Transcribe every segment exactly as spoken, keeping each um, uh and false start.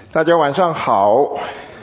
大家晚上好，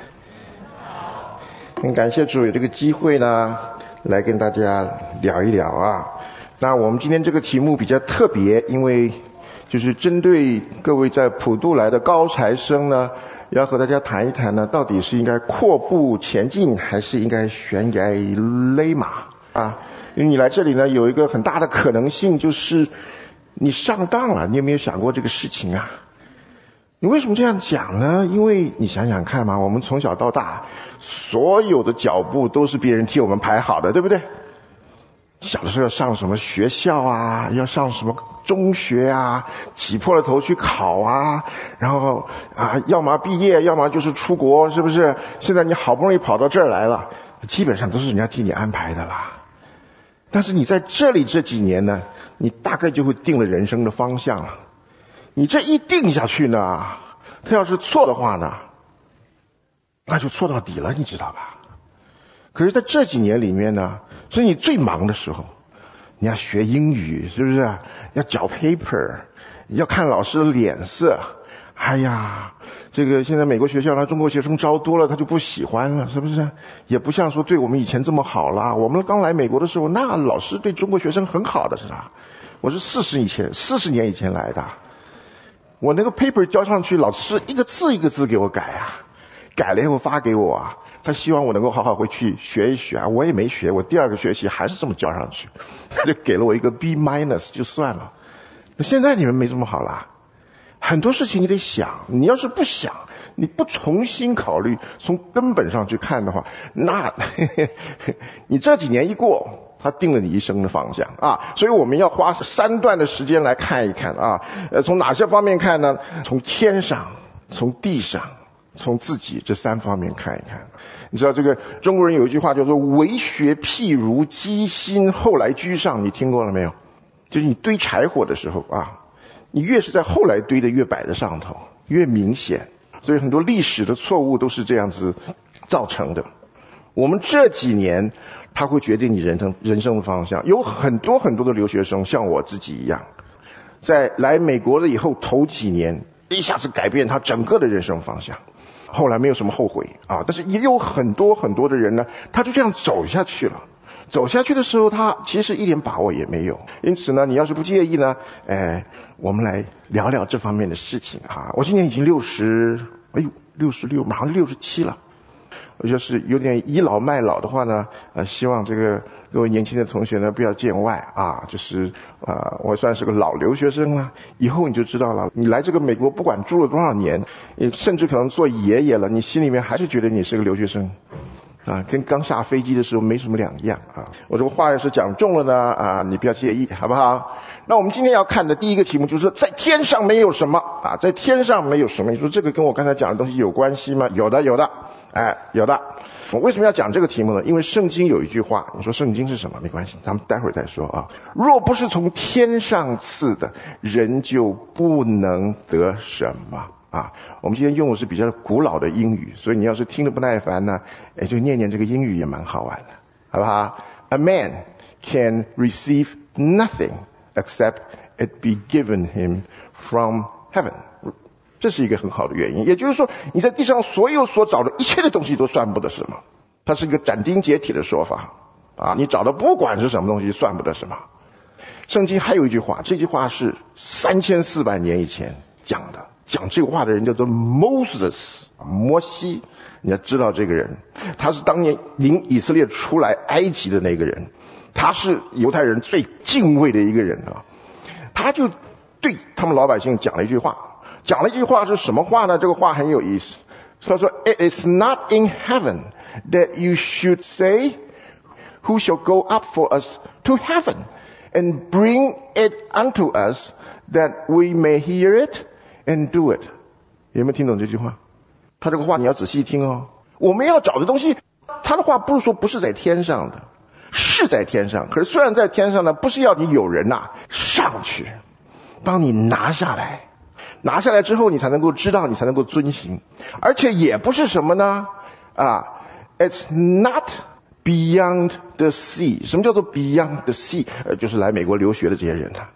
很感谢主有这个机会呢，来跟大家聊一聊啊。那我们今天这个题目比较特别，因为就是针对各位在普渡来的高材生呢，要和大家谈一谈呢，到底是应该阔步前进，还是应该悬崖勒马啊？因为你来这里呢，有一个很大的可能性就是你上当了。你有没有想过这个事情啊？你为什么这样讲呢？因为你想想看嘛，我们从小到大，所有的脚步都是别人替我们排好的，对不对？小的时候要上什么学校啊，要上什么中学啊，挤破了头去考啊，然后啊，要么毕业，要么就是出国，是不是？现在你好不容易跑到这儿来了，基本上都是人家替你安排的啦。但是你在这里这几年呢，你大概就会定了人生的方向了。你这一定下去呢，他要是错的话呢，那就错到底了，你知道吧？可是在这几年里面呢，是你最忙的时候，你要学英语，是不是？要缴 paper， 要看老师的脸色。哎呀，这个现在美国学校呢，中国学生招多了，他就不喜欢了，是不是？也不像说对我们以前这么好啦。我们刚来美国的时候，那老师对中国学生很好的，是吧？我是四十以前，四十年以前来的。我那个 paper 交上去，老师一个字一个字给我改啊，改了以后发给我啊，他希望我能够好好回去学一学啊，我也没学，我第二个学期还是这么交上去，他就给了我一个 B minus 就算了。那现在你们没这么好啦，很多事情你得想，你要是不想，你不重新考虑，从根本上去看的话，那你这几年一过，他定了你一生的方向啊，所以我们要花三段的时间来看一看啊，呃，从哪些方面看呢？从天上，从地上，从自己这三方面看一看。你知道这个中国人有一句话叫做为学譬如鸡心后来居上，你听过了没有？就是你堆柴火的时候啊，你越是在后来堆的越摆在上头，越明显。所以很多历史的错误都是这样子造成的。我们这几年它会决定你人生人生的方向。有很多很多的留学生像我自己一样，在来美国了以后头几年一下子改变他整个的人生方向，后来没有什么后悔啊。但是也有很多很多的人呢，他就这样走下去了。走下去的时候，他其实一点把握也没有。因此呢，你要是不介意呢，哎，我们来聊聊这方面的事情哈。我今年已经六十，哎呦，六十六，马上六十七了。我就是有点倚老卖老的话呢，呃，希望这个各位年轻的同学呢不要见外啊，就是啊、呃，我算是个老留学生了，以后你就知道了。你来这个美国，不管住了多少年，你甚至可能做爷爷了，你心里面还是觉得你是个留学生。啊，跟刚下飞机的时候没什么两样啊！我这个话要是讲重了呢，啊，你不要介意，好不好？那我们今天要看的第一个题目就是在天上没有什么啊，在天上没有什么。你说这个跟我刚才讲的东西有关系吗？有的，有的，哎，有的。我为什么要讲这个题目呢？因为圣经有一句话，你说圣经是什么？没关系，咱们待会儿再说啊。若不是从天上赐的，人就不能得什么。啊，我们今天用的是比较古老的英语，所以你要是听得不耐烦呢，哎，就念念这个英语也蛮好玩的，好不好？ A man can receive nothing except it be given him from heaven。 这是一个很好的原因，也就是说你在地上所有所找的一切的东西都算不得什么，它是一个斩钉截铁的说法啊，你找的不管是什么东西算不得什么。圣经还有一句话，这句话是三千四百年以前讲的，讲这个话的人叫做 Moses， 摩西。你要知道这个人，他是当年领以色列出来埃及的那个人，他是犹太人最敬畏的一个人啊。他就对他们老百姓讲了一句话，讲了一句话是什么话呢？这个话很有意思，他说 It is not in heaven that you should say Who shall go up for us to heaven and bring it unto us that we may hear it and do it。 有没有听懂这句话？他这个话你要仔细听哦。我们要找的东西，他的话不是说不是在天上的，是在天上。可是虽然在天上呢，不是要你有人呐、啊、上去帮你拿下来，拿下来之后你才能够知道，你才能够遵行。而且也不是什么呢啊 It's not beyond the sea。 什么叫做 beyond the sea？ 呃，就是来美国留学的这些人啊，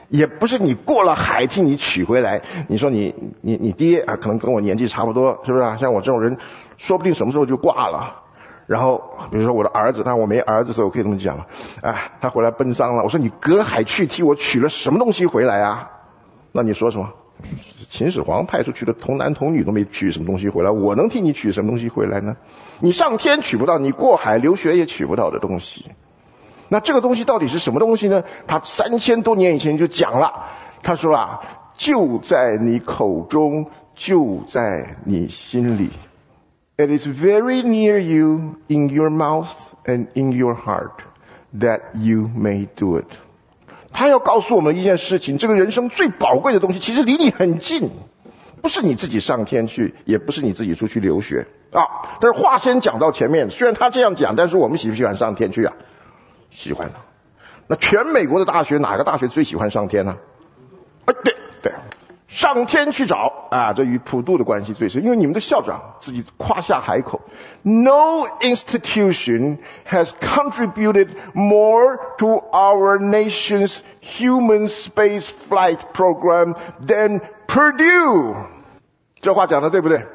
也不是你过了海替你取回来。你说你你你爹啊，可能跟我年纪差不多，是不是啊？像我这种人，说不定什么时候就挂了。然后比如说我的儿子，但我没儿子的时候我可以这么讲，哎，他回来奔丧了，我说你隔海去替我取了什么东西回来啊？那你说什么？秦始皇派出去的童男童女都没取什么东西回来，我能替你取什么东西回来呢？你上天取不到，你过海流血也取不到的东西。那这个东西到底是什么东西呢？他三千多年以前就讲了，他说啊，就在你口中，就在你心里。It is very near you, in your mouth and in your heart, that you may do it. 他要告诉我们一件事情，这个人生最宝贵的东西其实离你很近，不是你自己上天去，也不是你自己出去留学啊。但是话先讲到前面，虽然他这样讲，但是我们喜不喜欢上天去啊？喜欢的。那全美国的大学，哪个大学最喜欢上天呢？啊，对对，上天去找啊，这与普渡的关系最深，因为你们的校长自己夸下海口 ，No institution has contributed more to our nation's human space flight program than Purdue。这话讲的对不对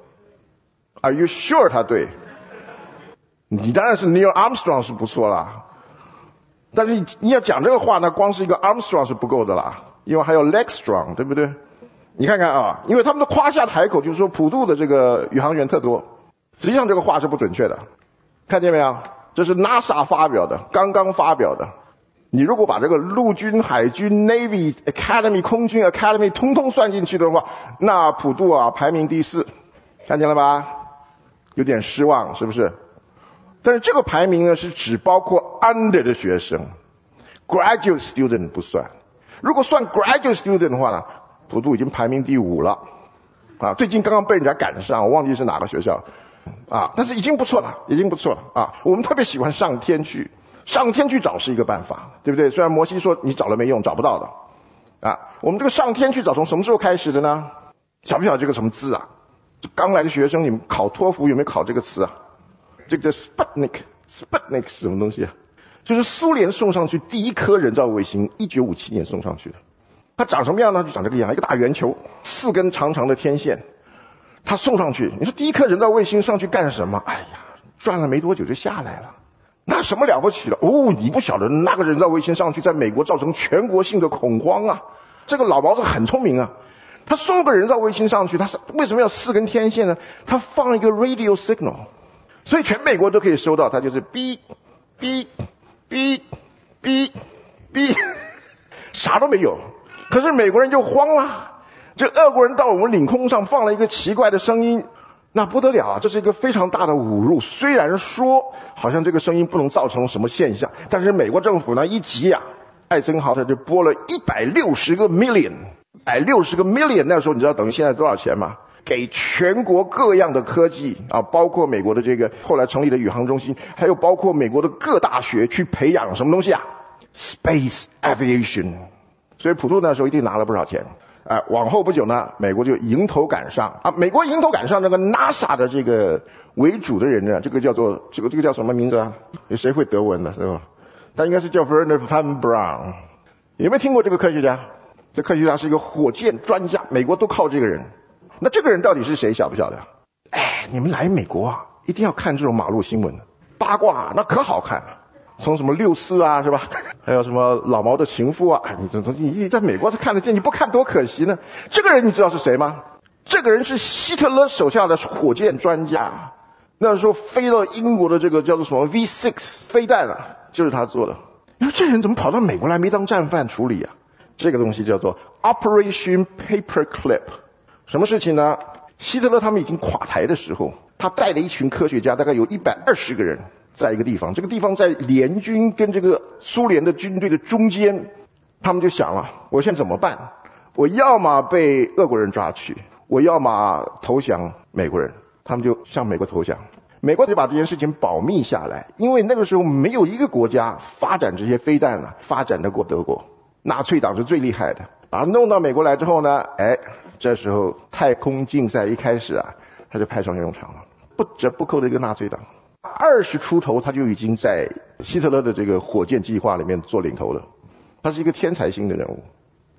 ？Are you sure 他对？你当然是 Neil Armstrong 是不错啦。但是你要讲这个话呢，光是一个 Armstrong 是不够的啦，因为还有 Legstrong， 对不对？你看看啊，因为他们都夸下海口，就是说普渡的这个宇航员特多，实际上这个话是不准确的，看见没有？这是 NASA 发表的，刚刚发表的。你如果把这个陆军、海军、Navy Academy、空军 Academy 通通算进去的话，那普渡啊排名第四，看见了吧？有点失望，是不是？但是这个排名呢，是只包括 under 的学生 ，graduate student 不算。如果算 graduate student 的话呢，普渡已经排名第五了，啊，最近刚刚被人家赶上，我忘记是哪个学校，啊，但是已经不错了，已经不错了啊。我们特别喜欢上天去，上天去找是一个办法，对不对？虽然摩西说你找了没用，找不到的，啊，我们这个上天去找从什么时候开始的呢？晓不晓得这个什么字啊？刚来的学生，你们考托福有没有考这个词啊？这个叫 Sputnik，Sputnik 是什么东西啊？就是苏联送上去第一颗人造卫星，一九五七年送上去的。它长什么样呢？就长这个样，一个大圆球，四根长长的天线。它送上去，你说第一颗人造卫星上去干什么？哎呀，转了没多久就下来了，那什么了不起了？哦，你不晓得那个人造卫星上去，在美国造成全国性的恐慌啊！这个老毛子很聪明啊，他送个人造卫星上去，他是为什么要四根天线呢？他放一个 radio signal。所以全美国都可以收到，它就是哔哔哔哔哔，啥都没有。可是美国人就慌了，这俄国人到我们领空上放了一个奇怪的声音，那不得了啊！这是一个非常大的侮辱。虽然说好像这个声音不能造成什么现象，但是美国政府呢一急啊，艾森豪特就拨了一百六十个 million， 一百六十个 million， 那时候你知道等于现在多少钱吗？给全国各样的科技啊，包括美国的这个后来成立的宇航中心，还有包括美国的各大学去培养什么东西啊 ？Space Aviation。所以普渡那时候一定拿了不少钱啊。往后不久呢，美国就迎头赶上啊。美国迎头赶上那个 NASA 的这个为主的人呢，这个叫做这个这个叫什么名字啊？有谁会德文的是吧？他应该是叫 Wernher von Braun。有没有听过这个科学家？这科学家是一个火箭专家，美国都靠这个人。那这个人到底是谁？晓不晓得？哎，你们来美国啊，一定要看这种马路新闻，八卦那可好看了。从什么六四啊，是吧？还有什么老毛的情妇啊？你这东西你在美国才看得见，你不看多可惜呢。这个人你知道是谁吗？这个人是希特勒手下的火箭专家，那时候飞到英国的这个叫做什么 V 六 飞弹啊，就是他做的。你说这人怎么跑到美国来没当战犯处理啊？这个东西叫做 Operation Paperclip。什么事情呢？希特勒他们已经垮台的时候，他带了一群科学家，大概有一百二十个人，在一个地方，这个地方在联军跟这个苏联的军队的中间，他们就想了，我现在怎么办？我要么被俄国人抓去，我要么投降美国人。他们就向美国投降，美国就把这件事情保密下来，因为那个时候没有一个国家发展这些飞弹啊，发展得过德国，纳粹党是最厉害的啊。弄到美国来之后呢，哎。这时候太空竞赛一开始啊，他就派上用场了，不折不扣的一个纳粹党。二十出头他就已经在希特勒的这个火箭计划里面做领头了，他是一个天才型的人物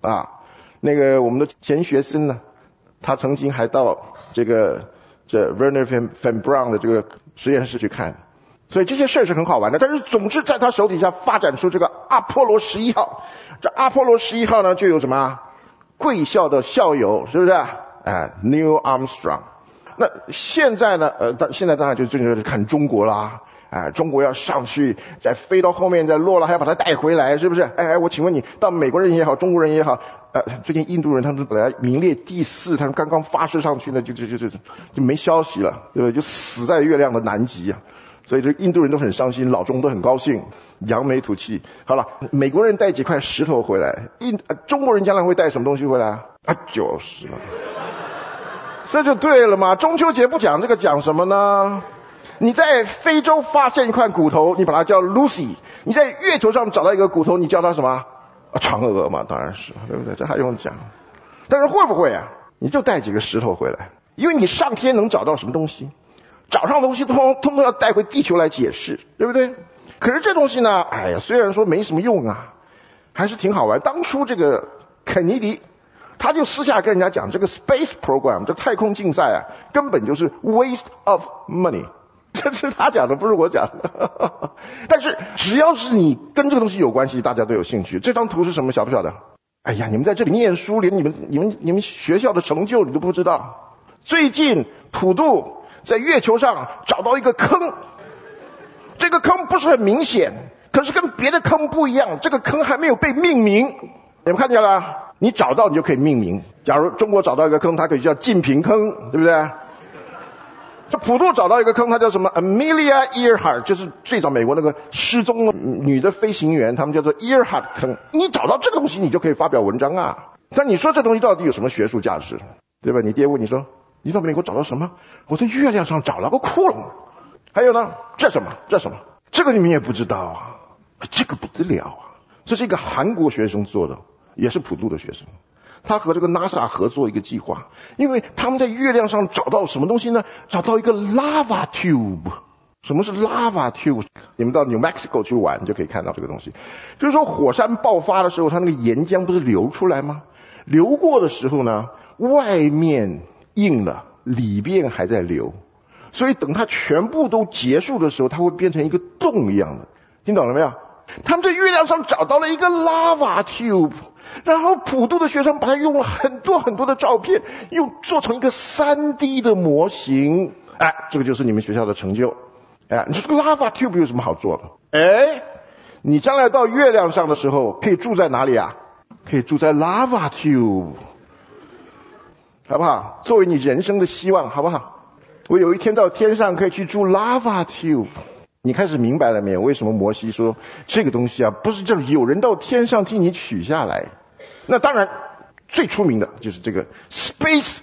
啊。那个我们的钱学森呢，他曾经还到这个这 Wernher von Braun 的这个实验室去看，所以这些事是很好玩的。但是总之在他手底下发展出这个阿波罗十一号，这阿波罗十一号呢就有什么贵校的校友，是不是？哎 ，Neil Armstrong。那现在呢？呃，现在当然就就是看中国啦。哎，中国要上去，再飞到后面，再落了，还要把它带回来，是不是？哎哎，我请问你，到美国人也好，中国人也好，呃，最近印度人他们本来名列第四，他们刚刚发射上去呢，就就就就就没消息了，对不对？就死在月亮的南极啊！所以这印度人都很伤心，老中都很高兴，扬眉吐气。好了，美国人带几块石头回来，印、呃、中国人将来会带什么东西回来啊？啊，就是了，这就对了嘛。中秋节不讲这个，讲什么呢？你在非洲发现一块骨头，你把它叫 Lucy； 你在月球上找到一个骨头，你叫它什么？啊，嫦娥嘛，当然是，对不对？这还用讲？但是会不会啊？你就带几个石头回来，因为你上天能找到什么东西，找上的东西通通通要带回地球来解释，对不对？可是这东西呢，哎呀，虽然说没什么用啊，还是挺好玩。当初这个肯尼迪，他就私下跟人家讲，这个 space program 这太空竞赛啊，根本就是 waste of money。这是他讲的，不是我讲的。但是只要是你跟这个东西有关系，大家都有兴趣。这张图是什么？晓不晓得？哎呀，你们在这里念书，连你们、你们、你们学校的成就你都不知道。最近普渡在月球上找到一个坑，这个坑不是很明显，可是跟别的坑不一样，这个坑还没有被命名。你们看见了？你找到你就可以命名。假如中国找到一个坑，它可以叫晋平坑，对不对？这普渡找到一个坑，它叫什么 Amelia Earhart， 就是最早美国那个失踪的女的飞行员，他们叫做 Earhart 坑。你找到这个东西，你就可以发表文章啊。但你说这东西到底有什么学术价值，对吧？你爹问你说，你到美国找到什么？我在月亮上找了个窟窿。还有呢，这什么？这什么？这个你们也不知道啊，这个不得了啊！这是一个韩国学生做的，也是普渡的学生。他和这个 NASA 合作一个计划，因为他们在月亮上找到什么东西呢？找到一个 lava tube。什么是 lava tube？ 你们到 New Mexico 去玩就可以看到这个东西。就是说火山爆发的时候，它那个岩浆不是流出来吗？流过的时候呢，外面硬了，里面还在流，所以等它全部都结束的时候，它会变成一个洞一样的。听懂了没有？他们在月亮上找到了一个 lava tube， 然后普渡的学生把它用了很多很多的照片，又做成一个 三 D 的模型。哎，这个就是你们学校的成就。哎，你说这个 lava tube 有什么好做的？哎，你将来到月亮上的时候，可以住在哪里啊？可以住在 lava tube， 好不好？作为你人生的希望，好不好？我有一天到天上可以去住 lava tube。你开始明白了没有？为什么摩西说这个东西啊，不是这有人到天上替你取下来？那当然，最出名的就是这个 Space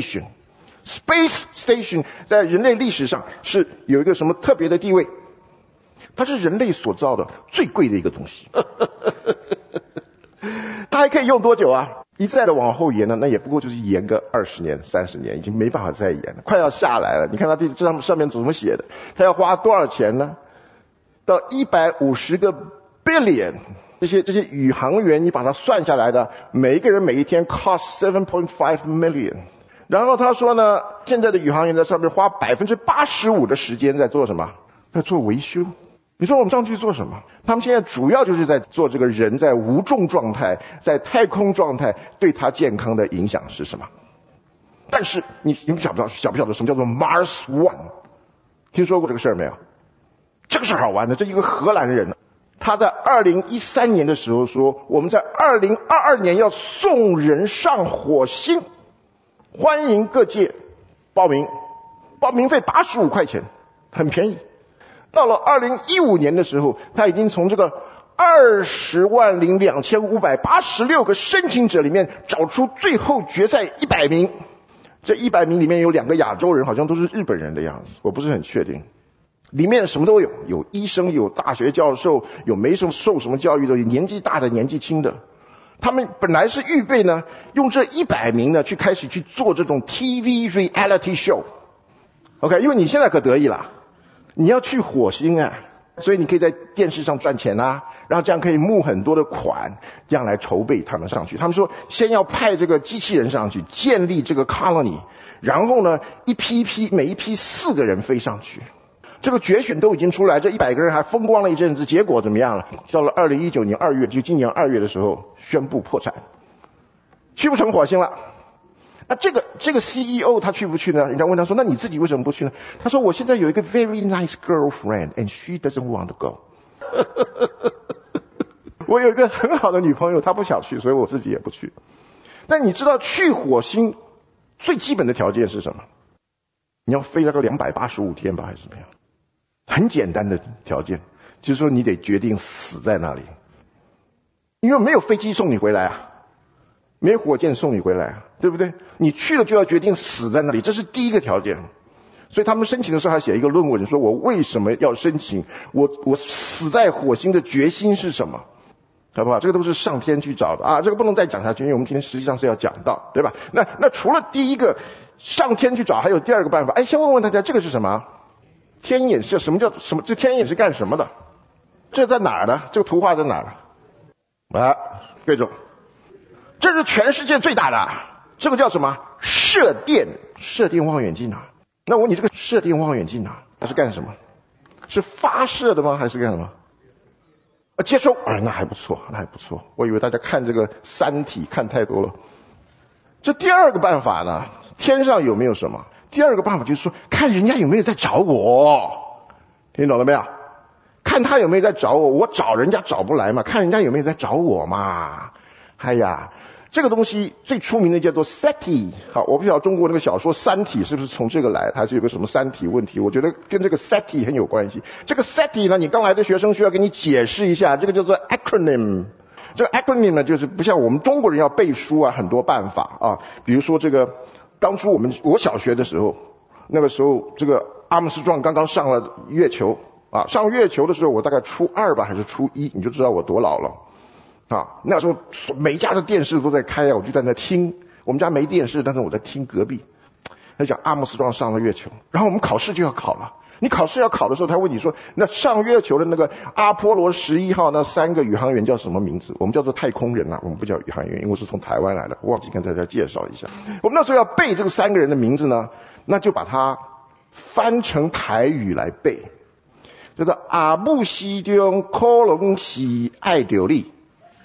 Station。Space Station 在人类历史上是有一个什么特别的地位？它是人类所造的最贵的一个东西。它还可以用多久啊？一再的往后延呢，那也不过就是延个二十年、三十年，已经没办法再延了，快要下来了。你看它这这上上面怎么写的？它要花多少钱呢？到一百五十个 billion， 这些这些宇航员，你把它算下来的，每一个人每一天 cost seven point five million。然后他说呢，现在的宇航员在上面花百分之八十五的时间在做什么？在做维修。你说我们上去做什么？他们现在主要就是在做这个人在无重状态，在太空状态对他健康的影响是什么？但是你你们晓不晓晓不晓得什么叫做 Mars One？ 听说过这个事儿没有？这个是好玩的。这一个荷兰人，他在二零一三年的时候说，我们在二零二二年要送人上火星，欢迎各界报名，报名费八十五块钱，很便宜。到了二零一五年的时候，他已经从这个二十万零两千五百八十六个申请者里面找出最后决赛一百名。这一百名里面有两个亚洲人，好像都是日本人的样子，我不是很确定。里面什么都有，有医生，有大学教授，有没什么受什么教育的，有年纪大的，年纪轻的。他们本来是预备呢，用这一百名呢去开始去做这种 T V reality show。OK， 因为你现在可得意了。你要去火星啊， 所以你可以在电视上赚钱啊，然后这样可以募很多的款，这样来筹备他们上去。他们说先要派这个机器人上去建立这个 colony， 然后呢一批一批，每一批四个人飞上去。这个决选都已经出来，这一百个人还风光了一阵子，结果怎么样了？到了二零一九年二月，就今年二月的时候宣布破产，去不成火星了。那这个这个 C E O 他去不去呢？人家问他说，那你自己为什么不去呢？他说我现在有一个 very nice girlfriend and she doesn't want to go 我有一个很好的女朋友，她不想去，所以我自己也不去。但你知道去火星最基本的条件是什么？你要飞那个两百八十五天吧，还是怎么样？很简单的条件，就是说你得决定死在那里，因为没有飞机送你回来啊，没有火箭送你回来啊，对不对？你去了就要决定死在那里，这是第一个条件。所以他们申请的时候还写一个论文，说我为什么要申请，我我死在火星的决心是什么，好不好？这个都是上天去找的啊，这个不能再讲下去，因为我们今天实际上是要讲到，对吧？那那除了第一个上天去找，还有第二个办法。哎，先问问大家，这个是什么？天眼是什么叫什么？这天眼是干什么的？这在哪儿呢？这个图画在哪儿？啊，各种，这是全世界最大的，这个叫什么？射电射电望远镜啊。那我问你，这个射电望远镜啊，它是干什么？是发射的吗？还是干什么？啊，接收。哎，那还不错，那还不错。我以为大家看这个《三体》看太多了。这第二个办法呢？天上有没有什么？第二个办法就是说，看人家有没有在找我，听懂了没有？看他有没有在找我，我找人家找不来嘛，看人家有没有在找我嘛。哎呀，这个东西最出名的叫做 S E T I。 好，我不晓得中国那个小说《三体》是不是从这个来的，还是有个什么三体问题？我觉得跟这个 S E T I 很有关系。这个 S E T I 呢，你刚来的学生需要给你解释一下，这个叫做 acronym。这个 acronym 呢，就是不像我们中国人要背书啊，很多办法啊，比如说这个。当初我们我小学的时候，那个时候这个阿姆斯壮刚刚上了月球啊，上月球的时候我大概初二吧还是初一，你就知道我多老了啊。那时候每家的电视都在开啊，我就在那听。我们家没电视，但是我在听隔壁。他讲阿姆斯壮上了月球，然后我们考试就要考了。你考试要考的时候，他问你说，那上月球的那个阿波罗十一号那三个宇航员叫什么名字？我们叫做太空人啊，我们不叫宇航员，因为我是从台湾来的，我忘记跟大家介绍一下。我们那时候要背这个三个人的名字呢，那就把它翻成台语来背，叫做阿姆斯壮可能是爱丢你，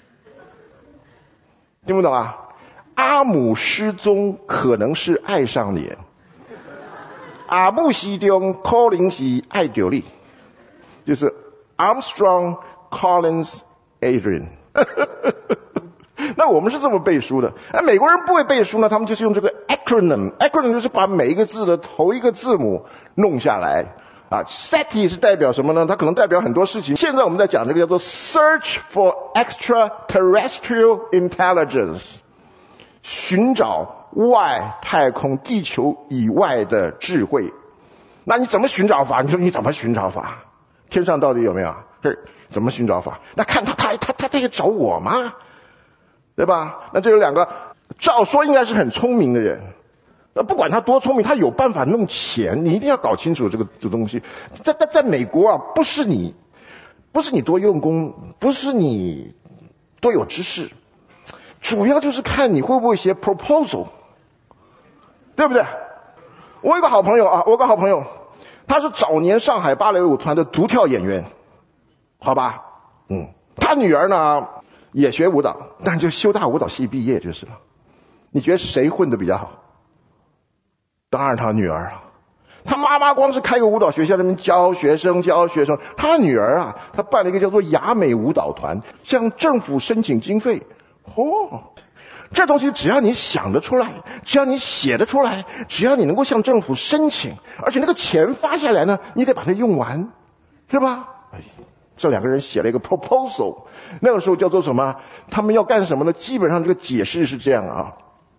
听不懂啊？阿姆失踪可能是爱上你。阿姆斯壮可能是爱丢你，就是 Armstrong Collins Adrian 那我们是这么背书的。哎，美国人不会背书呢，他们就是用这个 acronym。 acronym 就是把每一个字的头一个字母弄下来啊。 S E T I 是代表什么呢？它可能代表很多事情。现在我们在讲这个叫做 Search for Extraterrestrial Intelligence， 寻找外太空地球以外的智慧。那你怎么寻找法？你说你怎么寻找法？天上到底有没有？对，怎么寻找法？那看他他他他在找我吗？对吧？那这有两个，照说应该是很聪明的人，那不管他多聪明，他有办法弄钱。你一定要搞清楚这个这东西。在在在美国啊，不是你不是你多用功，不是你多有知识，主要就是看你会不会写 proposal， 对不对？我有个好朋友啊，我有个好朋友，他是早年上海芭蕾舞团的独跳演员，好吧，嗯，他女儿呢也学舞蹈，但就修大舞蹈系毕业就是了。你觉得谁混得比较好？当然他女儿啊，他妈妈光是开个舞蹈学校，那边教学生教学生，他女儿啊，他办了一个叫做雅美舞蹈团，向政府申请经费。哦，这东西只要你想得出来，只要你写得出来，只要你能够向政府申请，而且那个钱发下来呢，你得把它用完，是吧？哎，这两个人写了一个 proposal， 那个时候叫做什么？他们要干什么呢？基本上这个解释是这样啊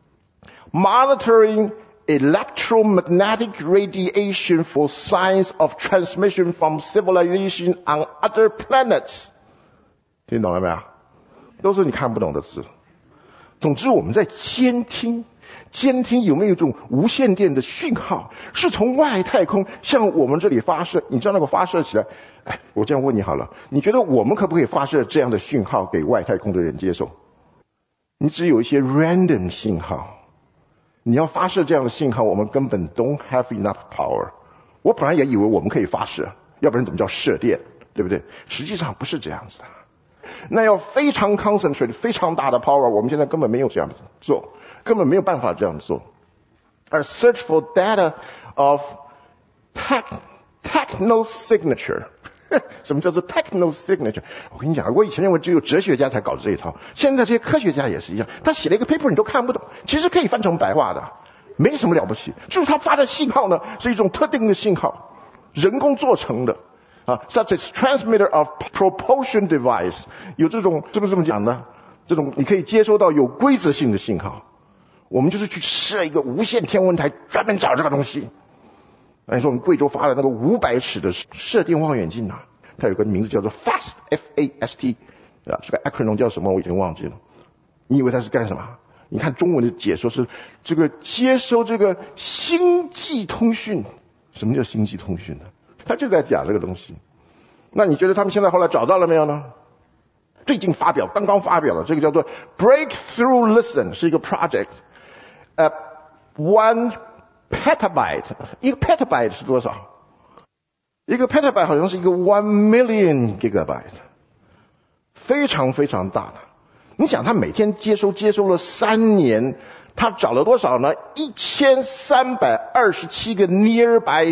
：monitoring electromagnetic radiation for signs of transmission from civilization on other planets。听懂了没有？都是你看不懂的字。总之我们在监听监听有没有一种无线电的讯号，是从外太空向我们这里发射。你知道那个发射起来，哎，我这样问你好了，你觉得我们可不可以发射这样的讯号给外太空的人接受？你只有一些 random 信号，你要发射这样的信号，我们根本 don't have enough power。我本来也以为我们可以发射，要不然怎么叫射电，对不对？实际上不是这样子的，那要非常 concentrate 非常大的 power， 我们现在根本没有这样做，根本没有办法这样做。而 search for data of tech, techno signature 什么叫做 techno signature？ 我跟你讲，我以前认为只有哲学家才搞这一套，现在这些科学家也是一样，他写了一个 paper 你都看不懂，其实可以翻成白话的，没什么了不起，就是他发的信号呢是一种特定的信号，人工做成的啊 ，such as transmitter of propulsion device， 有这种是不是这么讲呢？这种你可以接收到有规则性的信号。我们就是去设一个无线天文台，专门找这个东西。你说我们贵州发的那个五百尺的射电望远镜啊，它有个名字叫做 FAST F A S T 啊，这个 acronym 叫什么我已经忘记了。你以为它是干什么？你看中文的解说是这个接收这个星际通讯。什么叫星际通讯呢？他就在讲这个东西。那你觉得他们现在后来找到了没有呢？最近发表，刚刚发表了，这个叫做 Breakthrough Listen， 是一个 project。呃 ，one petabyte， 一个 petabyte 是多少？一个 petabyte 好像是一个 one million gigabyte， 非常非常大的。你想他每天接收接收了三年，他找了多少呢？一千三百二十七个 nearby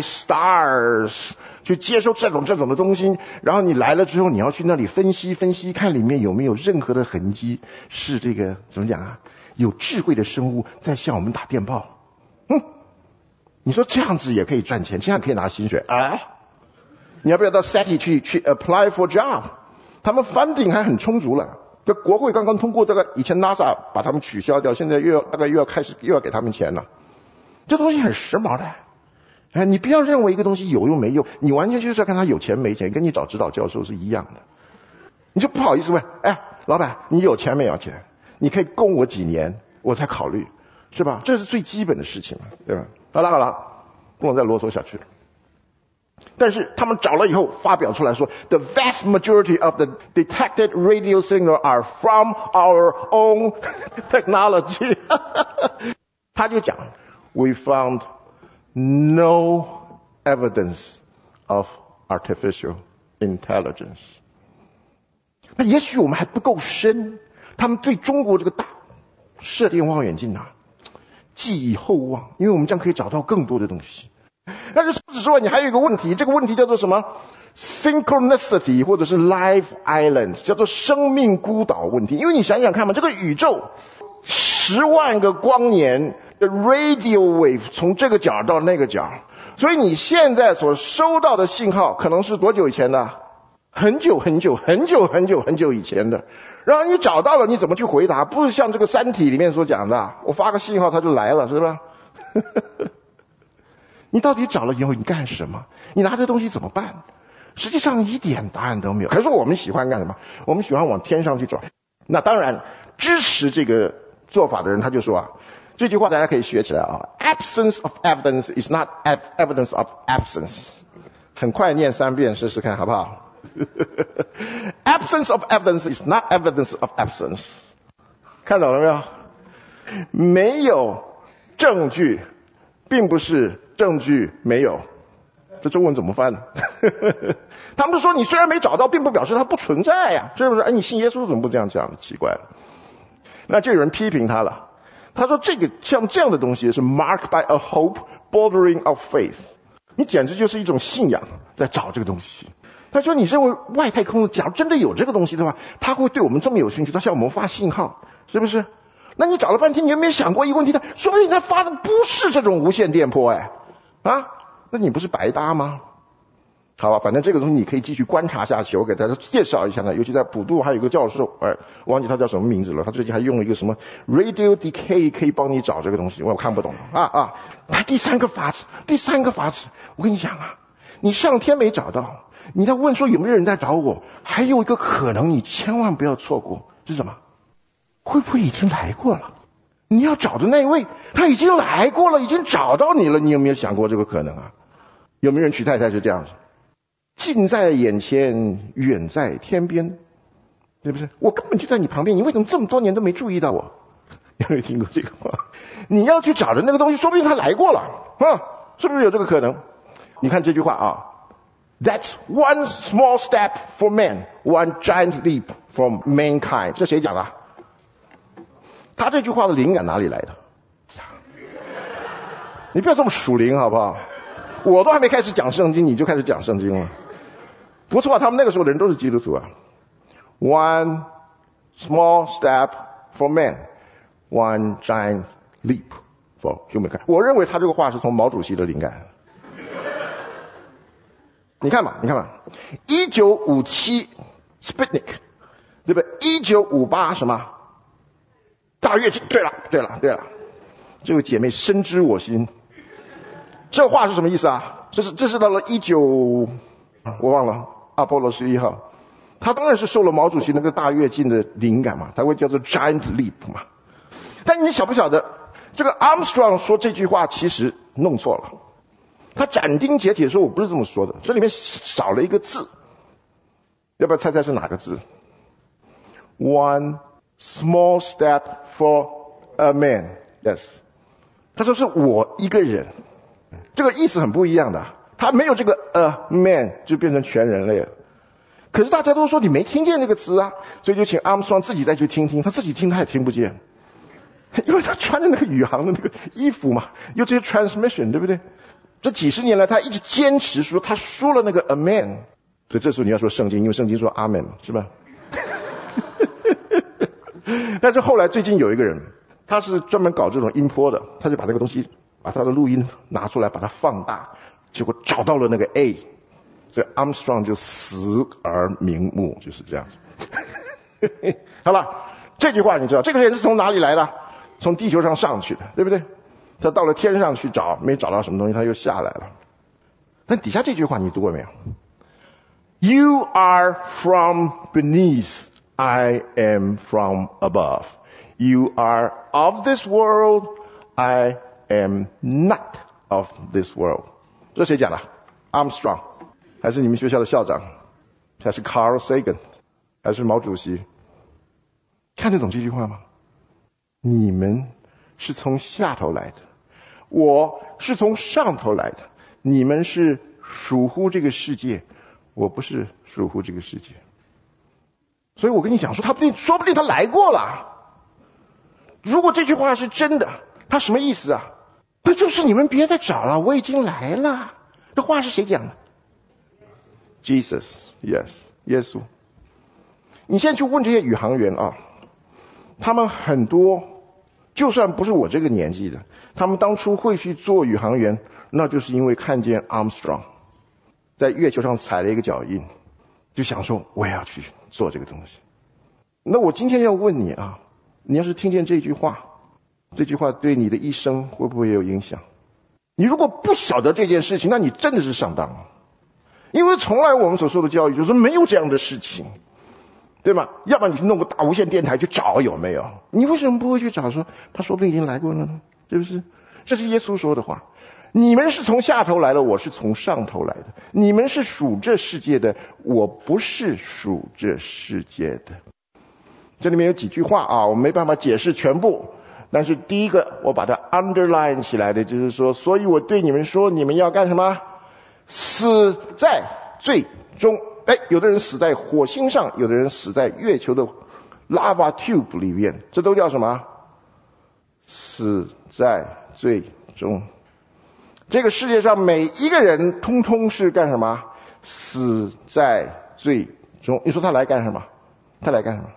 stars， 去接收这种这种的东西，然后你来了之后，你要去那里分析分析，看里面有没有任何的痕迹，是这个怎么讲啊？有智慧的生物在向我们打电报。嗯，你说这样子也可以赚钱，这样可以拿薪水啊？你要不要到 S E T I 去去 apply for job？ 他们 funding 还很充足了。这国会刚刚通过这个，以前 NASA 把他们取消掉，现在又要大概又要开始又要给他们钱了。这东西很时髦的。哎，你不要认为一个东西有用没用，你完全就是要看他有钱没钱，跟你找指导教授是一样的。你就不好意思问，哎，老板，你有钱没有钱？你可以供我几年，我才考虑，是吧？这是最基本的事情嘛，对吧？好了好了，不能再啰嗦下去了。但是他们找了以后发表出来说 ，the vast majority of the detected radio signal are from our own technology 。他就讲 ，we found no evidence of artificial intelligence。那也许我们还不够深。他们对中国这个大射电望远镜啊寄以厚望，因为我们这样可以找到更多的东西。但是除此之外，你还有一个问题，这个问题叫做什么 ？synchronicity 或者是 life island， 叫做生命孤岛问题。因为你想想看嘛，这个宇宙十万个光年的 radio wave 从这个角到那个角，所以你现在所收到的信号可能是多久以前的？很久很久很久很久很久以前的。然后你找到了，你怎么去回答？不是像这个《三体》里面所讲的，我发个信号它就来了，是吧？你到底找了以后你干什么？你拿这东西怎么办？实际上一点答案都没有。可是我们喜欢干什么？我们喜欢往天上去找。那当然，支持这个做法的人他就说啊，这句话大家可以学起来啊 ：Absence of evidence is not evidence of absence。很快念三遍试试看，好不好？Absence of evidence is not evidence of absence。看懂了没有？没有证据，并不是证据没有。这中文怎么翻呢？他们说你虽然没找到，并不表示它不存在呀，是不是？哎，你信耶稣怎么不这样讲？奇怪了。那就有人批评他了。他说这个像这样的东西是 marked by a hope bordering of faith。你简直就是一种信仰在找这个东西。他说你认为外太空假如真的有这个东西的话，他会对我们这么有兴趣，他向我们发信号，是不是？那你找了半天，你有没有想过一个问题？他说不定他发的不是这种无线电波，哎，啊，那你不是白搭吗？好吧，反正这个东西你可以继续观察下去。我给大家介绍一下呢，尤其在普渡还有一个教授，哎，忘记他叫什么名字了。他最近还用了一个什么 radio decay 可以帮你找这个东西，我看不懂啊啊。他第三个法子，第三个法子，我跟你讲啊，你上天没找到，你在问说有没有人在找我，还有一个可能你千万不要错过，是什么？会不会已经来过了？ 你要找的那一位，他已经来过了，已经找到你了。你有没有想过这个可能啊？有没有人娶太太是这样子？近在眼前，远在天边，对不对？我根本就在你旁边，你为什么这么多年都没注意到我？有没有听过这个话？你要去找的那个东西，说不定他来过了啊，是不是有这个可能？你看这句话啊 ，That's one small step for man, one giant leap for mankind。这谁讲的？他这句话的灵感哪里来的？你不要这么属灵好不好？我都还没开始讲圣经，你就开始讲圣经了。不错，他们那个时候的人都是基督徒啊。One small step for man, one giant leap for humankind。我认为他这个话是从毛主席的灵感。你看嘛，你看嘛，一九五七 Sputnik， 对不对？一九五八什么？大跃进。对了，对了，对了，这位姐妹深知我心。这话是什么意思啊？这是这是到了一九，我忘了，阿波罗十一号，他当然是受了毛主席那个大跃进的灵感嘛，他会叫做 giant leap 嘛。但你晓不晓得，这个 Armstrong 说这句话其实弄错了。他斩钉截铁说我不是这么说的，这里面少了一个字，要不要猜猜是哪个字？ One small step for a man. Yes， 他说是我一个人，这个意思很不一样的，他没有这个 a man 就变成全人类了。可是大家都说你没听见这个词啊，所以就请 Armstrong 自己再去听听，他自己听他也听不见，因为他穿着那个宇航的那个衣服嘛，有这些 transmission， 对不对？这几十年来他一直坚持说他说了那个 amen， 所以这时候你要说圣经，因为圣经说阿门嘛，是吧？但是后来最近有一个人，他是专门搞这种音波的，他就把那个东西把他的录音拿出来把它放大，结果找到了那个 A， 所以 Armstrong 就死而瞑目，就是这样子。好了，这句话你知道这个人是从哪里来的？从地球上上去的，对不对？他到了天上去找，没找到什么东西，他又下来了。但底下这句话你读过没有？ You are from beneath, I am from above. You are of this world, I am not of this world. 这谁讲的？ Armstrong 还是你们学校的校长？还是 Carl Sagan？ 还是毛主席？看得懂这句话吗？你们是从下头来的，我是从上头来的。你们是属乎这个世界，我不是属乎这个世界。所以我跟你讲说，他不定，说不定他来过了。如果这句话是真的，他什么意思啊？那就是你们别再找了，我已经来了。这话是谁讲的？ Jesus, yes， 耶稣。你现在去问这些宇航员啊，他们很多就算不是我这个年纪的，他们当初会去做宇航员，那就是因为看见 Armstrong 在月球上踩了一个脚印，就想说我也要去做这个东西。那我今天要问你啊，你要是听见这句话，这句话对你的一生会不会有影响？你如果不晓得这件事情，那你真的是上当了。因为从来我们所说的教育就是没有这样的事情，对吗？要不然你去弄个大无线电台去找有没有？你为什么不会去找说他说不定已经来过了呢？是不是？这是耶稣说的话。你们是从下头来的，我是从上头来的。你们是属这世界的，我不是属这世界的。这里面有几句话啊，我没办法解释全部，但是第一个我把它 underline 起来的就是说，所以我对你们说，你们要干什么？死在最终。哎，有的人死在火星上，有的人死在月球的 lava tube 里面，这都叫什么？死在最终。这个世界上每一个人通通是干什么？死在最终。你说他来干什么？他来干什么？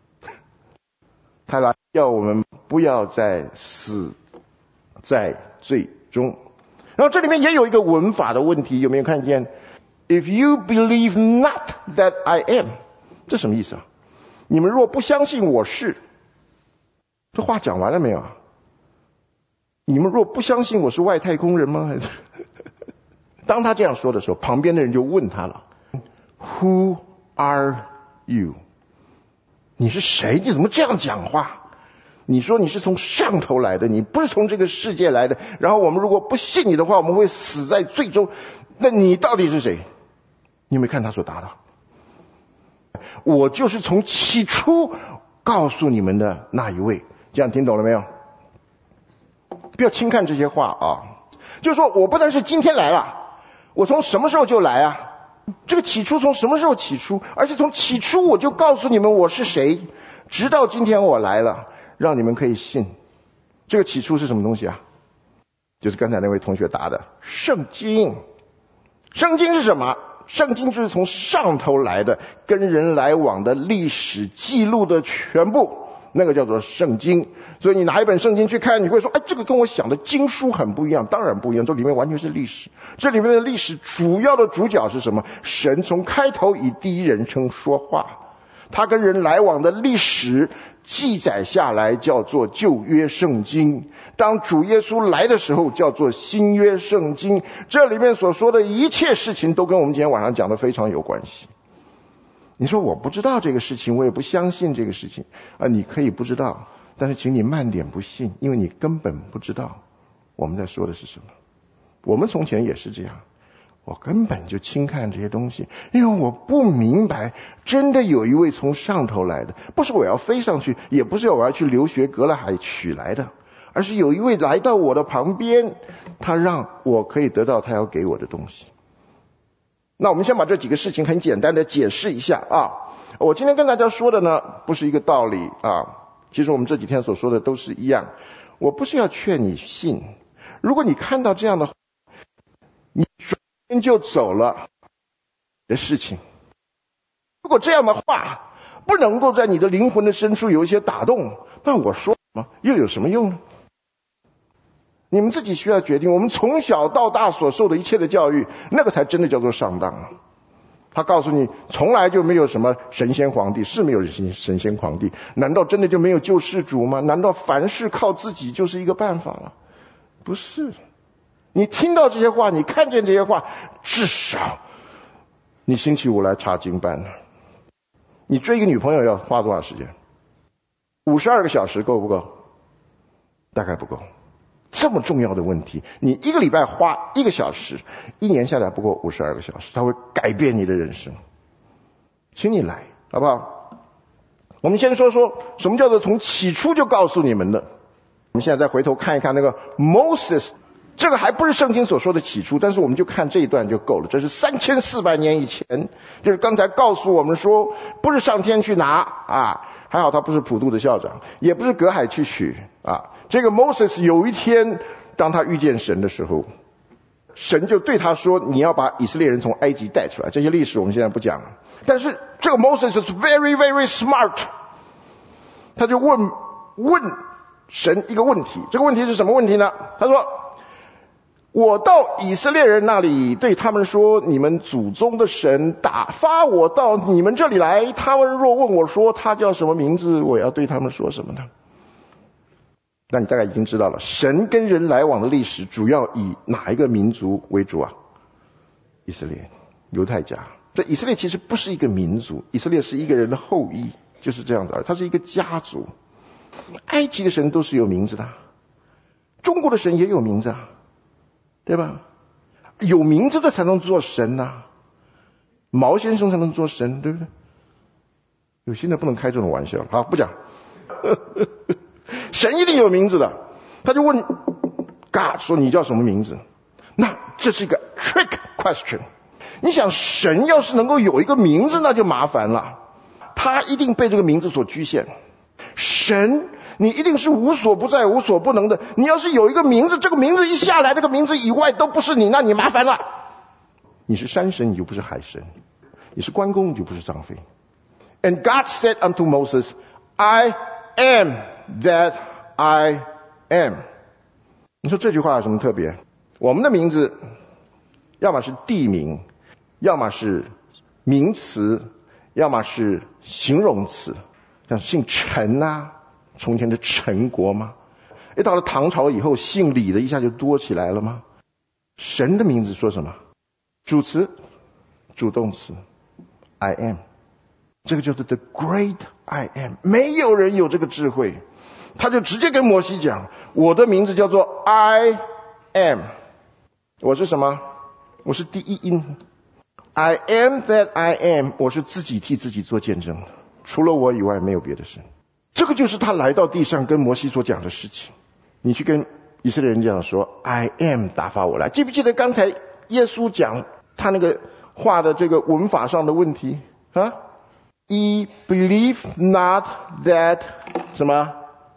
他来要我们不要再死在最终。然后这里面也有一个文法的问题，有没有看见？ If you believe not that I am， 这什么意思啊？你们若不相信我是，这话讲完了没有啊？你们若不相信我是外太空人吗？当他这样说的时候，旁边的人就问他了 Who are you？ 你是谁？你怎么这样讲话？ 你说你是从上头来的，你不是从这个世界来的，然后我们如果不信你的话，我们会死在罪中，那你到底是谁？你有没有看他所答的？我就是从起初告诉你们的那一位。这样听懂了没有？不要轻看这些话啊！就是说我不但是今天来了，我从什么时候就来啊？这个起初从什么时候起初？而且从起初我就告诉你们我是谁，直到今天我来了，让你们可以信。这个起初是什么东西啊？就是刚才那位同学答的圣经。圣经是什么？圣经就是从上头来的，跟人来往的历史记录的全部，那个叫做圣经。所以你拿一本圣经去看，你会说，哎，这个跟我想的经书很不一样。当然不一样，这里面完全是历史。这里面的历史主要的主角是什么？神从开头以第一人称说话，他跟人来往的历史记载下来，叫做旧约圣经。当主耶稣来的时候，叫做新约圣经。这里面所说的一切事情都跟我们今天晚上讲的非常有关系。你说我不知道这个事情，我也不相信这个事情啊，你可以不知道，但是请你慢点不信，因为你根本不知道我们在说的是什么。我们从前也是这样，我根本就轻看这些东西，因为我不明白真的有一位从上头来的，不是我要飞上去，也不是我要去留学隔了海取来的，而是有一位来到我的旁边，他让我可以得到他要给我的东西。那我们先把这几个事情很简单的解释一下啊。我今天跟大家说的呢，不是一个道理啊，其实我们这几天所说的都是一样。我不是要劝你信，如果你看到这样的话，你转身就走了的事情，如果这样的话不能够在你的灵魂的深处有一些打动，那我说什么又有什么用呢？你们自己需要决定。我们从小到大所受的一切的教育，那个才真的叫做上当啊。他告诉你从来就没有什么神仙皇帝，是没有神仙皇帝，难道真的就没有救世主吗？难道凡事靠自己就是一个办法吗？不是。你听到这些话，你看见这些话，至少你星期五来查经班了。你追一个女朋友要花多少时间？五十二个小时够不够？大概不够。这么重要的问题，你一个礼拜花一个小时，一年下来不过五十二个小时，它会改变你的人生。请你来，好不好？我们先说说什么叫做从起初就告诉你们的。我们现在再回头看一看那个 Moses， 这个还不是圣经所说的起初，但是我们就看这一段就够了。这是三千四百年以前，就是刚才告诉我们说，不是上天去拿啊，还好他不是普渡的校长，也不是隔海去取啊。这个 Moses 有一天当他遇见神的时候，神就对他说，你要把以色列人从埃及带出来。这些历史我们现在不讲，但是这个 Moses is very very smart， 他就问问神一个问题。这个问题是什么问题呢？他说，我到以色列人那里对他们说，你们祖宗的神打发我到你们这里来，他们若问我说他叫什么名字，我要对他们说什么呢？那你大概已经知道了，神跟人来往的历史主要以哪一个民族为主啊？以色列，犹太家。这以色列其实不是一个民族，以色列是一个人的后裔，就是这样子，它是一个家族。埃及的神都是有名字的，中国的神也有名字啊，对吧？有名字的才能做神啊，毛先生才能做神，对不对？有现在不能开这种玩笑，好，不讲。神一定有名字的，他就问 God 说，你叫什么名字？那这是一个 trick question。 你想神要是能够有一个名字，那就麻烦了，他一定被这个名字所局限。神你一定是无所不在无所不能的，你要是有一个名字，这个名字一下来，这个名字以外都不是你，那你麻烦了。你是山神，你就不是海神；你是关公，你就不是张飞。 And God said unto Moses, I am that I am。 你说这句话有什么特别？我们的名字要么是地名，要么是名词，要么是形容词，像姓陈啊，从前的陈国吗？一到了唐朝以后，姓李的一下就多起来了吗？神的名字说什么？主词、主动词 I am， 这个就是 the great I am。 没有人有这个智慧， 他就直接跟摩西讲，我的名字叫做 I am， 我是什么？我是第一音， I am that I am， 我是自己替自己做见证的，除了我以外没有别的神。这个就是他来到地上跟摩西所讲的事情。你去跟以色列人讲说 I am 打发我来。记不记得刚才耶稣讲他那个话的这个文法上的问题啊？ Ye believe not that 什么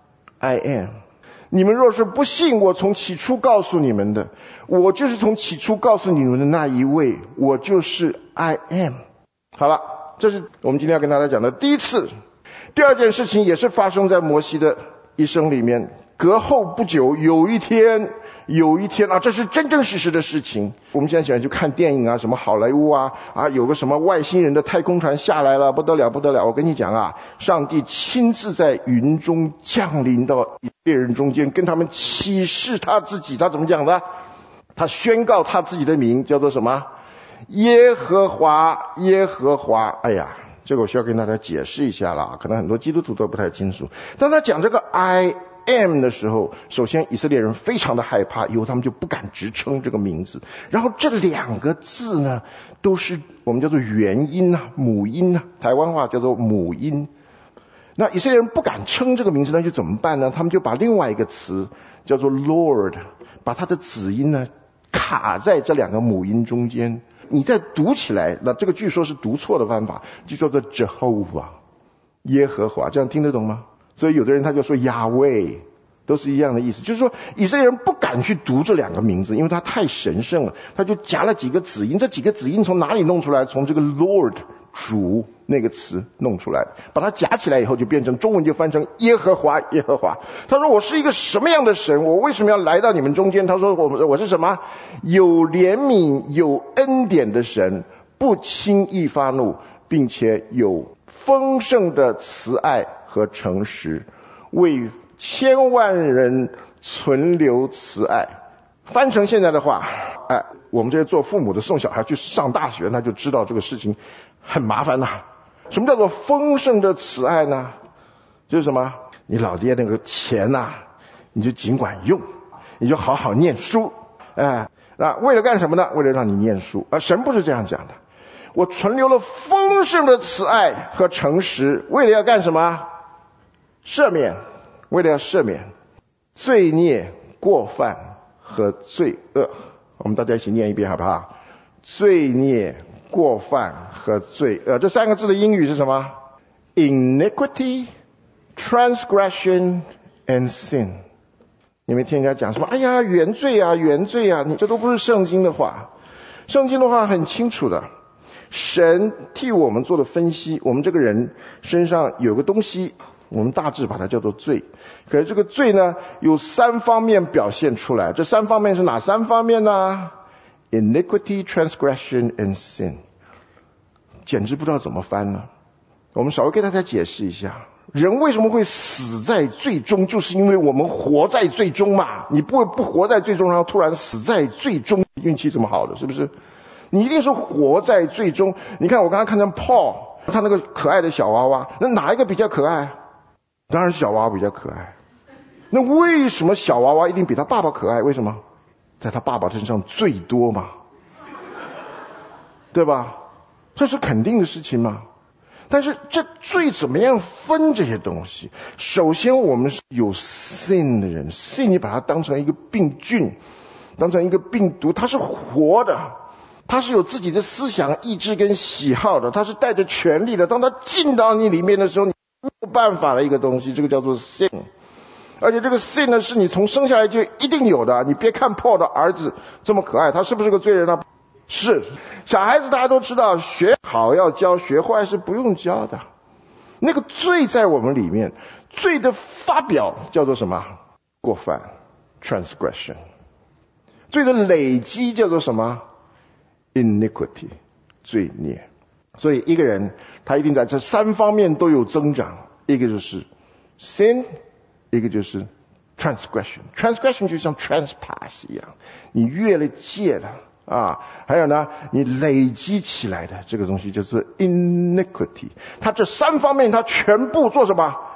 I am， 你们若是不信我从起初告诉你们的，我就是从起初告诉你们的那一位，我就是 I am。 好了，这是我们今天要跟大家讲的第一次。第二件事情也是发生在摩西的一生里面，隔后不久，有一天有一天啊，这是真真实实的事情。我们现在喜欢去看电影啊，什么好莱坞啊啊，有个什么外星人的太空船下来了，不得了不得了。我跟你讲啊，上帝亲自在云中降临到以色列人中间，跟他们启示他自己。他怎么讲的？他宣告他自己的名叫做什么？耶和华，耶和华。哎呀，这个我需要跟大家解释一下啦，可能很多基督徒都不太清楚。当他讲这个 I am 的时候，首先以色列人非常的害怕，以后他们就不敢直称这个名字。然后这两个字呢，都是我们叫做元音啊，母音啊，台湾话叫做母音。那以色列人不敢称这个名字，那就怎么办呢？他们就把另外一个词叫做 Lord， 把它的子音呢卡在这两个母音中间。你再读起来，那这个据说是读错的方法，就叫做 Jehovah， 耶和华，这样听得懂吗？所以有的人他就说亚威，都是一样的意思。就是说以色列人不敢去读这两个名字，因为它太神圣了，他就夹了几个子音。这几个子音从哪里弄出来？从这个 Lord 主那个词弄出来，把它夹起来以后就变成中文，就翻成耶和华，耶和华。他说我是一个什么样的神？我为什么要来到你们中间？他说我我是什么？有怜悯有恩典的神，不轻易发怒，并且有丰盛的慈爱和诚实，为千万人存留慈爱。翻成现在的话，哎，我们这些做父母的送小孩去上大学，那就知道这个事情很麻烦呐。什么叫做丰盛的慈爱呢？就是什么？你老爹那个钱呐，你就尽管用，你就好好念书，哎，那为了干什么呢？为了让你念书。而神不是这样讲的，我存留了丰盛的慈爱和诚实，为了要干什么？赦免，为了要赦免罪孽、过犯和罪恶。我们大家一起念一遍好不好？罪孽、过犯和罪恶，这三个字的英语是什么？ Iniquity, transgression and sin。 你们听人家讲什么？哎呀，原罪啊，原罪啊，你这都不是圣经的话。圣经的话很清楚的，神替我们做的分析，我们这个人身上有个东西，我们大致把它叫做罪。可是这个罪呢，有三方面表现出来。这三方面是哪三方面呢？ Iniquity, transgression and sin。 简直不知道怎么翻呢。我们稍微给大家解释一下，人为什么会死在罪中，就是因为我们活在罪中嘛。你不会不活在罪中，然后突然死在罪中，运气这么好的，是不是？你一定是活在罪中。你看我刚刚看见 Paul， 他那个可爱的小娃娃，那哪一个比较可爱？当然小娃娃比较可爱。那为什么小娃娃一定比他爸爸可爱？为什么？在他爸爸身上最多嘛，对吧？这是肯定的事情嘛。但是这罪怎么样分这些东西？首先我们是有 sin 的人， sin 你把它当成一个病菌，当成一个病毒，它是活的，它是有自己的思想、意志跟喜好的，它是带着权力的。当它进到你里面的时候，你没有办法的一个东西，这个叫做 sin。 而且这个 sin 呢，是你从生下来就一定有的。你别看 Paul 的儿子这么可爱，他是不是个罪人呢？是。小孩子大家都知道，学好要教，学坏是不用教的。那个罪在我们里面，罪的发表叫做什么？过犯 transgression。 罪的累积叫做什么？ iniquity 罪孽。所以一个人他一定在这三方面都有增长，一个就是 sin， 一个就是 transgression。 transgression 就像 trespass 一样，你越了界了啊。还有呢，你累积起来的这个东西就是 iniquity。它这三方面它全部做什么？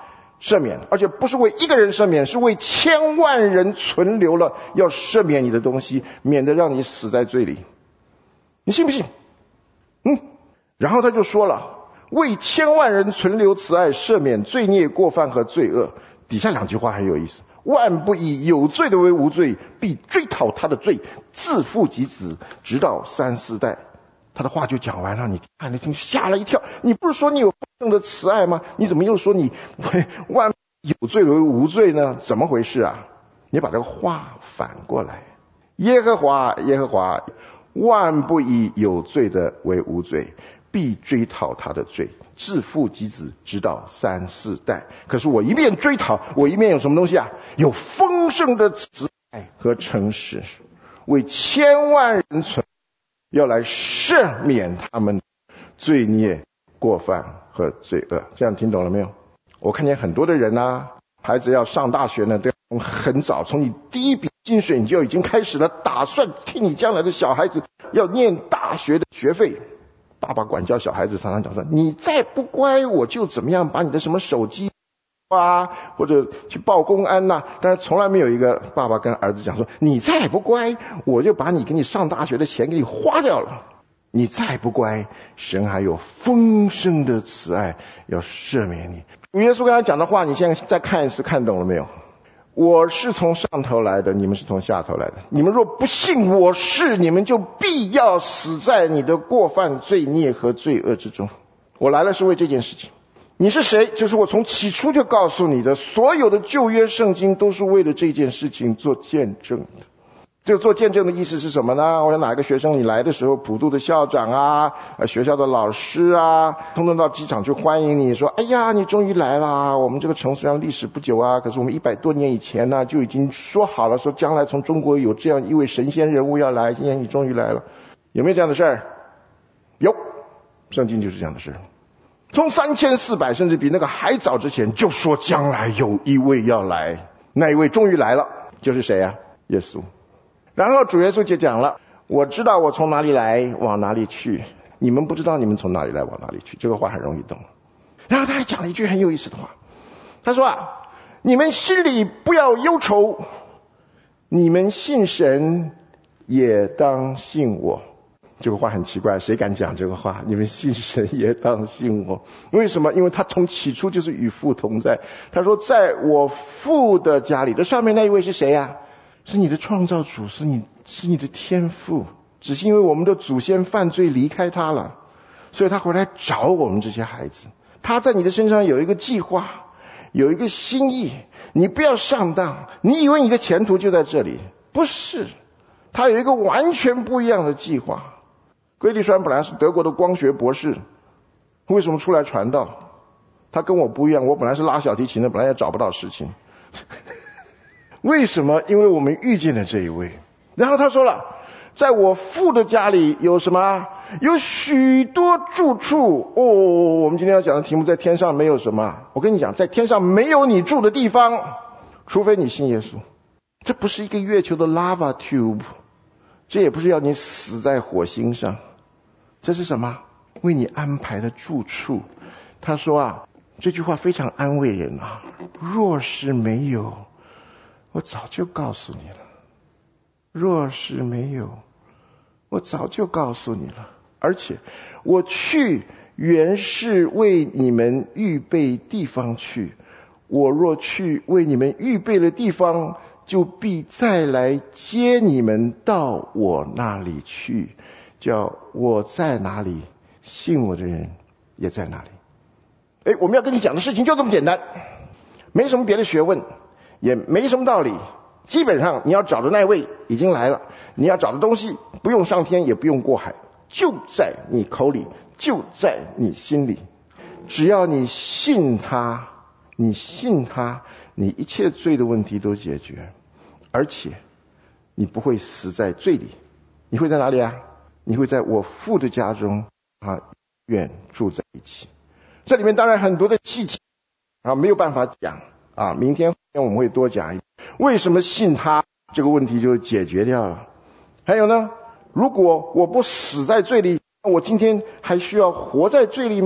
赦免，而且不是为一个人赦免，是为千万人存留了要赦免你的东西，免得让你死在罪里。你信不信？嗯。然后他就说了，为千万人存留慈爱，赦免罪孽过犯和罪恶。底下两句话很有意思，万不以有罪的为无罪，必追讨他的罪，自父及子，直到三四代。他的话就讲完了，你看了听吓了一跳。你不是说你有丰盛的慈爱吗？你怎么又说你万有罪为无罪呢？怎么回事啊？你把这个话反过来，耶和华耶和华万不以有罪的为无罪，必追讨他的罪，自父及子，直到三四代。可是我一面追讨，我一面有什么东西啊？有丰盛的慈爱和诚实，为千万人存，要来赦免他们罪孽过犯和罪恶。这样听懂了没有？我看见很多的人啊，孩子要上大学呢，都要很早，从你第一笔薪水你就已经开始了，打算替你将来的小孩子要念大学的学费。爸爸管教小孩子常常讲说，你再不乖我就怎么样，把你的什么手机啊，或者去报公安呐、啊。但是从来没有一个爸爸跟儿子讲说，你再不乖我就把你给你上大学的钱给你花掉了。你再不乖，神还有丰盛的慈爱要赦免你。主耶稣跟他讲的话，你现在再看一次，看懂了没有？我是从上头来的，你们是从下头来的。你们若不信我是，你们就必要死在你的过犯、罪孽和罪恶之中。我来了是为这件事情。你是谁？就是我从起初就告诉你的，所有的旧约圣经都是为了这件事情做见证的。这个做见证的意思是什么呢？我想哪一个学生你来的时候，普渡的校长啊，学校的老师啊，通通到机场去欢迎你，说哎呀你终于来了，我们这个城虽然历史不久啊，可是我们一百多年以前呢、啊、就已经说好了，说将来从中国有这样一位神仙人物要来，今天你终于来了。有没有这样的事儿？有，圣经就是这样的事。从三千四百甚至比那个还早之前就说将来有一位要来，那一位终于来了，就是谁啊？耶稣。然后主耶稣就讲了，我知道我从哪里来往哪里去，你们不知道你们从哪里来往哪里去。这个话很容易懂。然后他还讲了一句很有意思的话，他说啊，你们心里不要忧愁，你们信神也当信我。这个话很奇怪，谁敢讲这个话？你们信神也当信我。为什么？因为他从起初就是与父同在。他说在我父的家里，这上面那一位是谁啊？是你的创造主，是你是你的天父。只是因为我们的祖先犯罪离开他了，所以他回来找我们这些孩子。他在你的身上有一个计划，有一个心意，你不要上当，你以为你的前途就在这里，不是，他有一个完全不一样的计划。归利栓本来是德国的光学博士，为什么出来传道？他跟我不一样，我本来是拉小提琴的，本来也找不到事情。为什么？因为我们遇见了这一位。然后他说了，在我父的家里有什么？有许多住处。哦，我们今天要讲的题目，在天上没有什么。我跟你讲，在天上没有你住的地方，除非你信耶稣。这不是一个月球的 lava tube， 这也不是要你死在火星上，这是什么？为你安排的住处。他说啊，这句话非常安慰人啊，若是没有，我早就告诉你了。若是没有，我早就告诉你了。而且我去原是为你们预备地方去，我若去为你们预备了地方，就必再来接你们到我那里去，叫我在哪里，信我的人也在哪里。诶，我们要跟你讲的事情就这么简单，没什么别的学问，也没什么道理。基本上你要找的那位已经来了，你要找的东西不用上天也不用过海，就在你口里，就在你心里。只要你信他，你信他，你一切罪的问题都解决，而且你不会死在罪里。你会在哪里啊？你会在我父的家中啊，愿住在一起。这里面当然很多的细节啊，没有办法讲啊，明天我们会多讲一点。为什么信他这个问题就解决掉了。还有呢，如果我不死在罪里，我今天还需要活在罪里吗？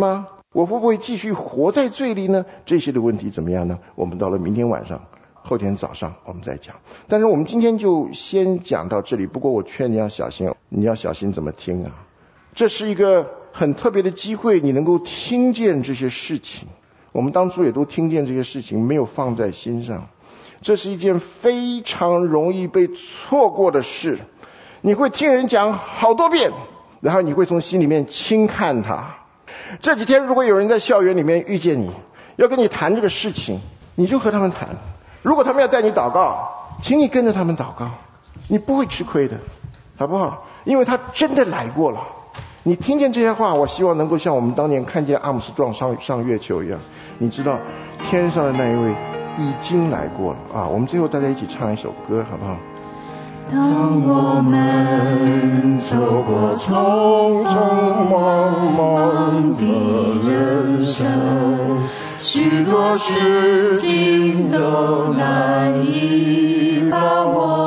我会不会继续活在罪里呢？这些的问题怎么样呢？我们到了明天晚上后天早上我们再讲。但是我们今天就先讲到这里，不过我劝你要小心，你要小心怎么听啊。这是一个很特别的机会，你能够听见这些事情。我们当初也都听见这些事情，没有放在心上。这是一件非常容易被错过的事。你会听人讲好多遍，然后你会从心里面轻看它。这几天如果有人在校园里面遇见你，要跟你谈这个事情，你就和他们谈。如果他们要带你祷告，请你跟着他们祷告，你不会吃亏的，好不好？因为他真的来过了。你听见这些话，我希望能够像我们当年看见阿姆斯壮上上月球一样，你知道天上的那一位已经来过了啊！我们最后大家一起唱一首歌，好不好？ 当我们走过匆匆忙忙的人生，许多事情都难以把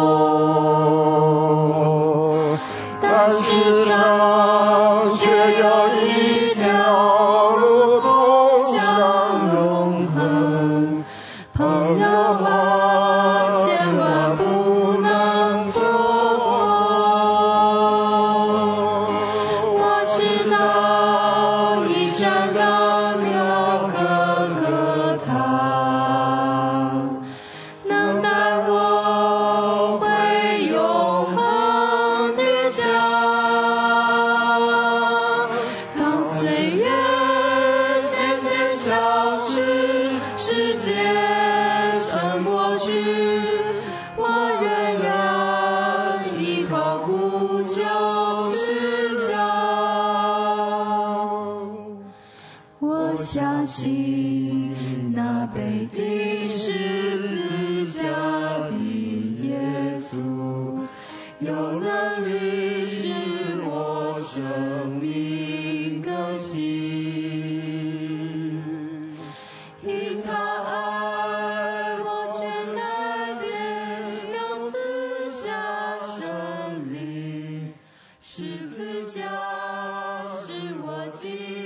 握，但世上却有一条路通向永恒。朋友啊，千万不能错过。我知道一山高桥可可堂，能带我回永恒的家。当岁月渐渐消失，时间沉默去，我仍然依靠古旧石桥。我相信那背的十字架的耶稣，有能力使我生命更新。因他爱我全改变，要赐下生命，十字架使我今